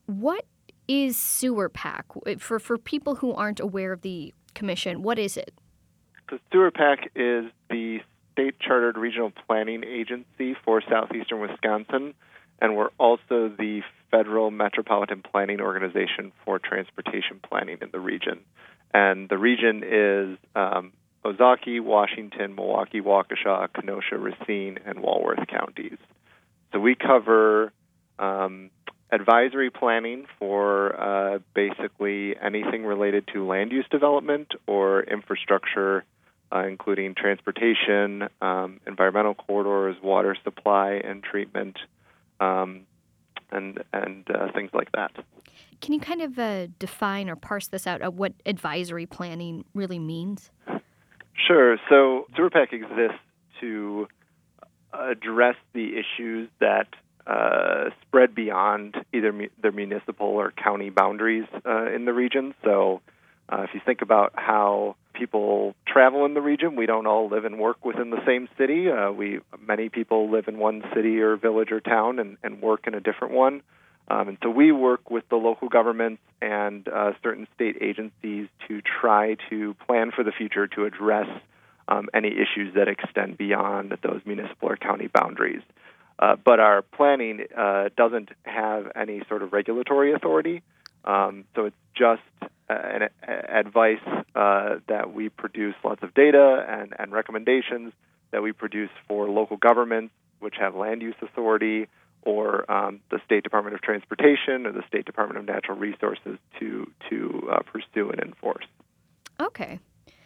What is Sewer PAC? For people who aren't aware of the commission, what is it? The Sewer PAC is the state-chartered regional planning agency for southeastern Wisconsin, and we're also the federal metropolitan planning organization for transportation planning in the region. And the region is Ozaukee, Washington, Milwaukee, Waukesha, Kenosha, Racine, and Walworth counties. So we cover advisory planning for basically anything related to land use development or infrastructure, including transportation, environmental corridors, water supply and treatment, and things like that. Can you kind of define or parse this out of what advisory planning really means? Sure. So Sewer PAC exists to address the issues that spread beyond either the municipal or county boundaries in the region. So if you think about how people travel in the region, we don't all live and work within the same city. Many people live in one city or village or town and work in a different one. And so we work with the local governments and certain state agencies to try to plan for the future to address any issues that extend beyond those municipal or county boundaries. But our planning doesn't have any sort of regulatory authority, so it's just an advice that we produce lots of data and recommendations that we produce for local governments, which have land use authority, or the State Department of Transportation or the State Department of Natural Resources to pursue and enforce. Okay.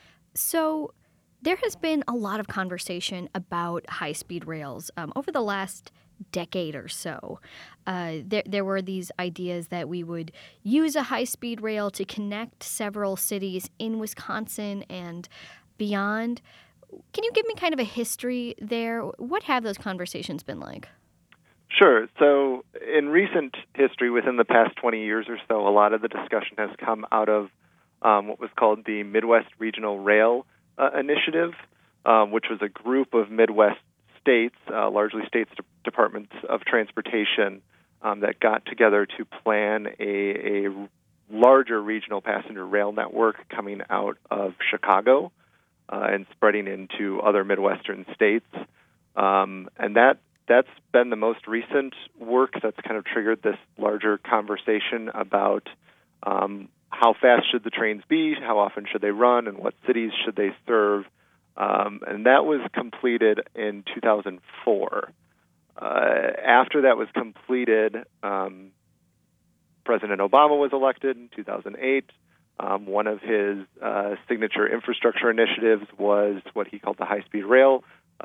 So there has been a lot of conversation about high-speed rails over the last decade or so. There were these ideas that we would use a high-speed rail to connect several cities in Wisconsin and beyond. Can you give me kind of a history there? What have those conversations been like? Sure. So in recent history, within the past 20 years or so, a lot of the discussion has come out of what was called the Midwest Regional Rail Initiative, which was a group of Midwest states, largely states' departments of transportation, that got together to plan a larger regional passenger rail network coming out of Chicago and spreading into other Midwestern states. And that's been the most recent work that's kind of triggered this larger conversation about how fast should the trains be, how often should they run, and what cities should they serve. And that was completed in 2004. After that was completed, President Obama was elected in 2008. One of his signature infrastructure initiatives was what he called the high-speed rail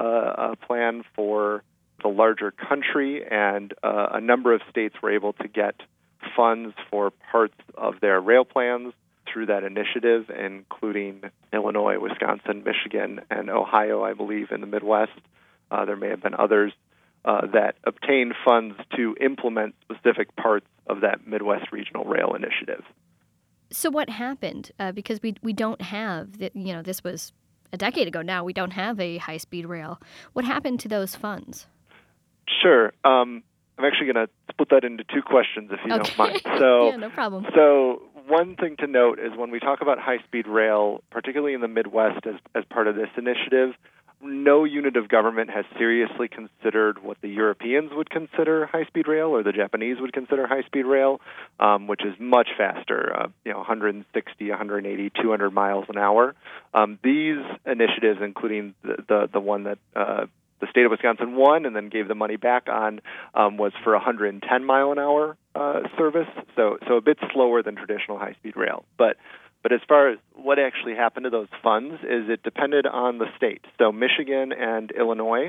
plan for the larger country, and a number of states were able to get funds for parts of their rail plans through that initiative, including Illinois, Wisconsin, Michigan, and Ohio, I believe, in the Midwest. There may have been others that obtained funds to implement specific parts of that Midwest Regional Rail Initiative. So what happened? Because we don't have, this was a decade ago now, we don't have a high-speed rail. What happened to those funds? Sure. I'm actually going to split that into two questions, if you don't mind. So, yeah, no problem. So one thing to note is when we talk about high-speed rail, particularly in the Midwest as part of this initiative, no unit of government has seriously considered what the Europeans would consider high-speed rail or the Japanese would consider high-speed rail, which is much faster, 160, 180, 200 miles an hour. These initiatives, including the one that the state of Wisconsin won and then gave the money back on, was for 110 mile an hour service, so a bit slower than traditional high-speed rail. But as far as what actually happened to those funds is it depended on the state. So Michigan and Illinois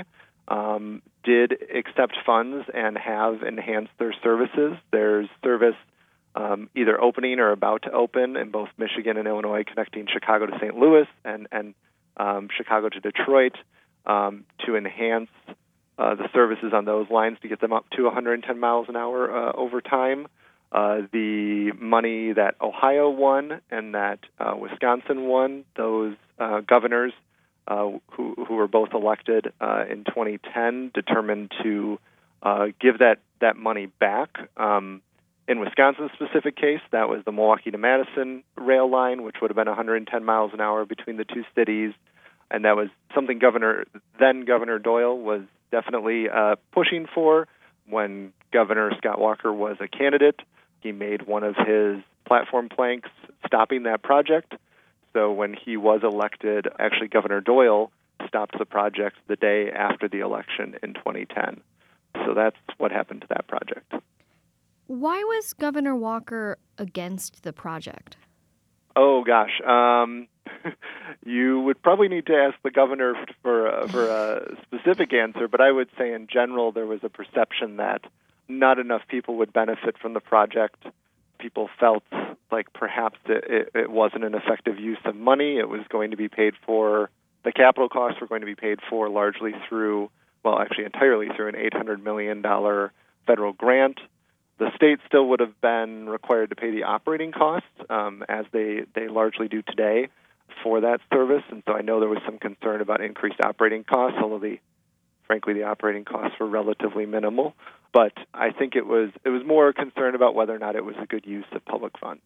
did accept funds and have enhanced their services. There's service either opening or about to open in both Michigan and Illinois, connecting Chicago to St. Louis and Chicago to Detroit, to enhance the services on those lines to get them up to 110 miles an hour over time. The money that Ohio won and that Wisconsin won, those governors who were both elected in 2010 determined to give that money back In Wisconsin's specific case, that was the Milwaukee to Madison rail line, which would have been 110 miles an hour between the two cities. And that was something then Governor Doyle was definitely pushing for. When Governor Scott Walker was a candidate, he made one of his platform planks stopping that project. So when he was elected, actually Governor Doyle stopped the project the day after the election in 2010. So that's what happened to that project. Why was Governor Walker against the project? Oh, gosh. You would probably need to ask the governor for a specific answer, but I would say in general there was a perception that not enough people would benefit from the project. People felt like perhaps it wasn't an effective use of money. It was going to be paid for, the capital costs were going to be paid for largely through, well, actually entirely through an $800 million federal grant. The state still would have been required to pay the operating costs, as they largely do today, for that service. And so I know there was some concern about increased operating costs, although frankly, the operating costs were relatively minimal. But I think it was more a concern about whether or not it was a good use of public funds.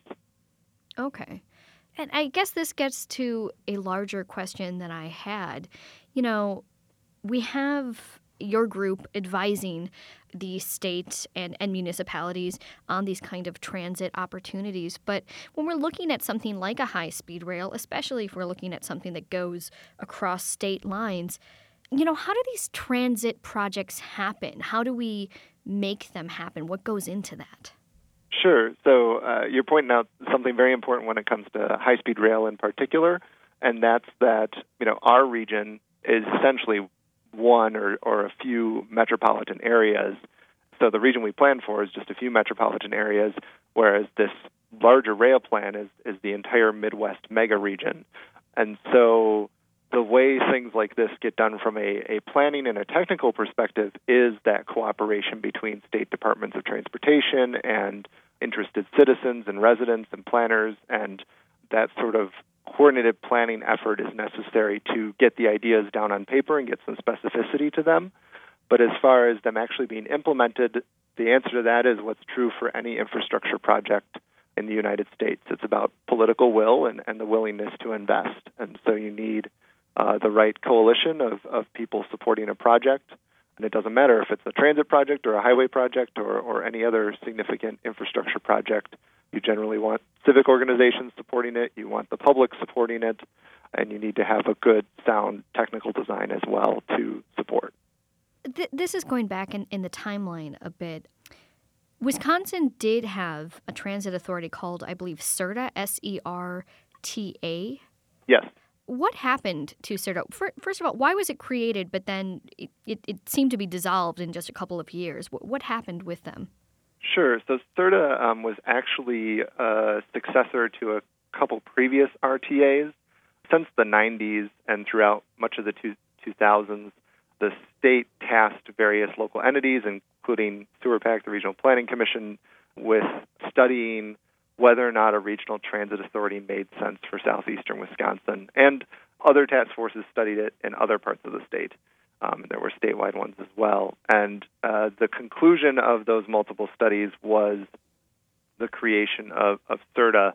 Okay. And I guess this gets to a larger question that I had. You know, we have your group advising the state and municipalities on these kind of transit opportunities. But when we're looking at something like a high-speed rail, especially if we're looking at something that goes across state lines, you know, how do these transit projects happen? How do we make them happen? What goes into that? Sure. So you're pointing out something very important when it comes to high-speed rail in particular, and that's that, you know, our region is essentially one or a few metropolitan areas. So the region we plan for is just a few metropolitan areas, whereas this larger rail plan is the entire Midwest mega region. And so the way things like this get done from a planning and a technical perspective is that cooperation between state departments of transportation and interested citizens and residents and planners, and that sort of coordinated planning effort is necessary to get the ideas down on paper and get some specificity to them. But as far as them actually being implemented, the answer to that is what's true for any infrastructure project in the United States. It's about political will and the willingness to invest. And so you need the right coalition of people supporting a project. And it doesn't matter if it's a transit project or a highway project or any other significant infrastructure project. You generally want civic organizations supporting it, you want the public supporting it, and you need to have a good, sound technical design as well to support. This is going back in the timeline a bit. Wisconsin did have a transit authority called, I believe, SERTA, SERTA. Yes. What happened to SERTA? First of all, why was it created, but then it seemed to be dissolved in just a couple of years? What happened with them? Sure. So SERTA was actually a successor to a couple previous RTAs. Since the 90s and throughout much of the 2000s, the state tasked various local entities, including SewerPAC, the Regional Planning Commission, with studying whether or not a regional transit authority made sense for southeastern Wisconsin. And other task forces studied it in other parts of the state. There were statewide ones as well. And the conclusion of those multiple studies was the creation of SERTA.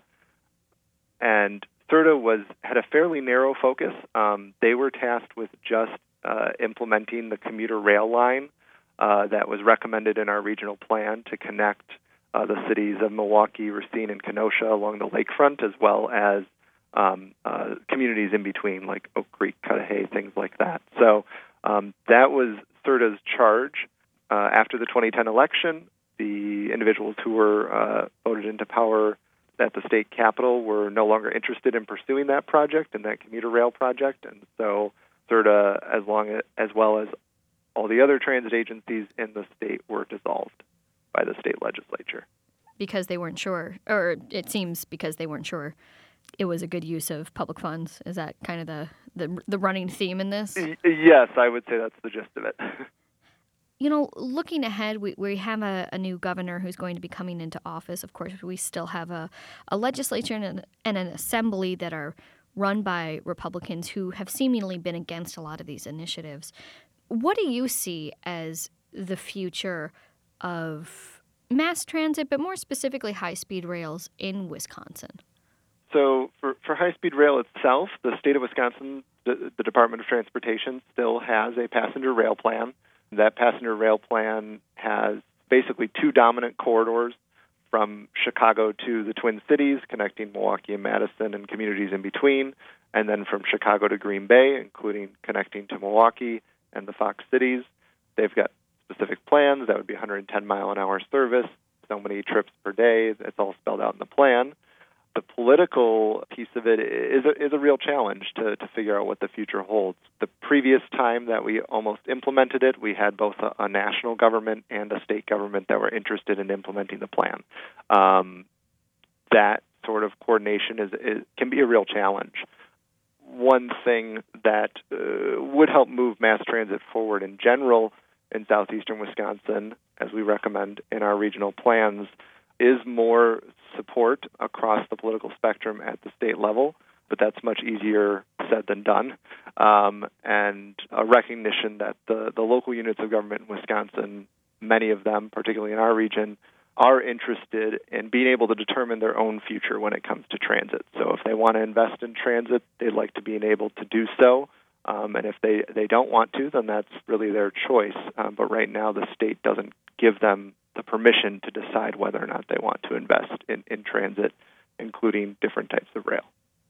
And SERTA had a fairly narrow focus. They were tasked with just implementing the commuter rail line that was recommended in our regional plan to connect the cities of Milwaukee, Racine, and Kenosha along the lakefront, as well as communities in between, like Oak Creek, Cudahy, things like that. So that was SERTA's charge. After the 2010 election, the individuals who were voted into power at the state capitol were no longer interested in pursuing that project and that commuter rail project, and so SERTA, as well as all the other transit agencies in the state, were dissolved by the state legislature. Because they weren't sure, or it seems because they weren't sure it was a good use of public funds. Is that kind of the running theme in this? Yes, I would say that's the gist of it. You know, looking ahead, we have a new governor who's going to be coming into office. Of course, we still have a legislature and an assembly that are run by Republicans who have seemingly been against a lot of these initiatives. What do you see as the future of mass transit, but more specifically high-speed rails in Wisconsin? So for high-speed rail itself, the state of Wisconsin, the Department of Transportation, still has a passenger rail plan. That passenger rail plan has basically two dominant corridors from Chicago to the Twin Cities, connecting Milwaukee and Madison and communities in between, and then from Chicago to Green Bay, including connecting to Milwaukee and the Fox cities. They've got specific plans. That would be 110-mile-an-hour service, so many trips per day. It's all spelled out in the plan. The political piece of it is a real challenge to figure out what the future holds. The previous time that we almost implemented it, we had both a national government and a state government that were interested in implementing the plan. That sort of coordination can be a real challenge. One thing that would help move mass transit forward in general in southeastern Wisconsin, as we recommend in our regional plans, is more support across the political spectrum at the state level, but that's much easier said than done. And a recognition that the local units of government in Wisconsin, many of them, particularly in our region, are interested in being able to determine their own future when it comes to transit. So if they want to invest in transit, they'd like to be able to do so. And if they don't want to, then that's really their choice. But right now, the state doesn't give them the permission to decide whether or not they want to invest in transit, including different types of rail.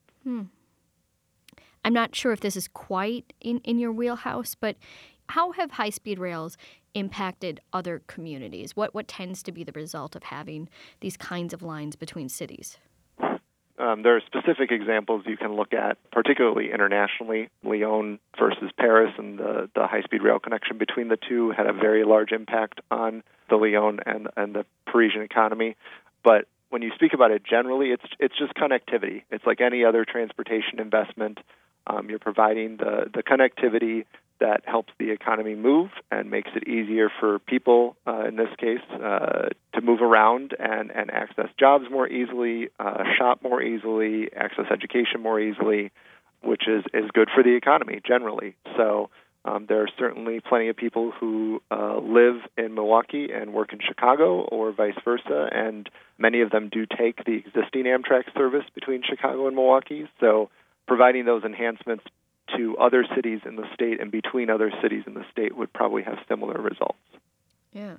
I'm not sure if this is quite in your wheelhouse, but how have high-speed rails impacted other communities? What tends to be the result of having these kinds of lines between cities? There are specific examples you can look at, particularly internationally. Lyon versus Paris and the high-speed rail connection between the two had a very large impact on the Lyon and the Parisian economy. But when you speak about it generally, it's just connectivity. It's like any other transportation investment. You're providing the connectivity that helps the economy move and makes it easier for people, in this case, to move around and access jobs more easily, shop more easily, access education more easily, which is good for the economy generally. So there are certainly plenty of people who live in Milwaukee and work in Chicago or vice versa, and many of them do take the existing Amtrak service between Chicago and Milwaukee. So providing those enhancements to other cities in the state and between other cities in the state would probably have similar results. Yeah.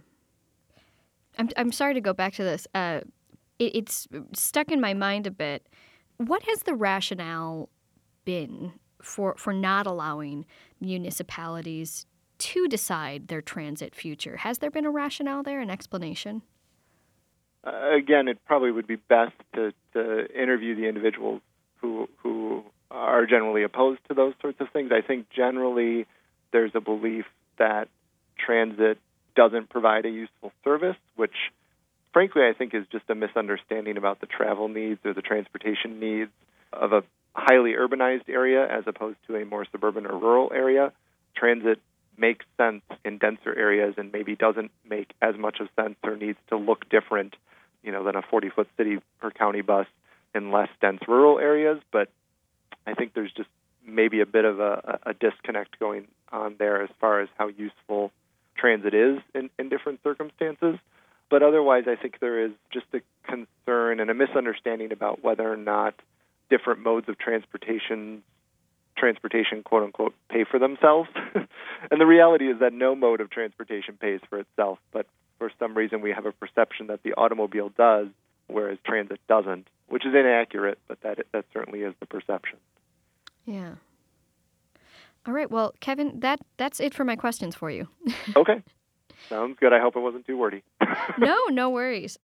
I'm sorry to go back to this. It's stuck in my mind a bit. What has the rationale been for not allowing municipalities to decide their transit future? Has there been a rationale there, an explanation? Again, it probably would be best to interview the individuals who are generally opposed to those sorts of things. I think generally there's a belief that transit doesn't provide a useful service, which frankly I think is just a misunderstanding about the travel needs or the transportation needs of a highly urbanized area as opposed to a more suburban or rural area. Transit makes sense in denser areas and maybe doesn't make as much of sense or needs to look different, than a 40-foot city per county bus in less dense rural areas. But I think there's just maybe a bit of a disconnect going on there as far as how useful transit is in different circumstances. But otherwise, I think there is just a concern and a misunderstanding about whether or not different modes of transportation, quote-unquote, pay for themselves. And the reality is that no mode of transportation pays for itself. But for some reason, we have a perception that the automobile does, whereas transit doesn't, which is inaccurate, but that certainly is the perception. Yeah. All right. Well, Kevin, that's it for my questions for you. Okay. Sounds good. I hope it wasn't too wordy. No worries.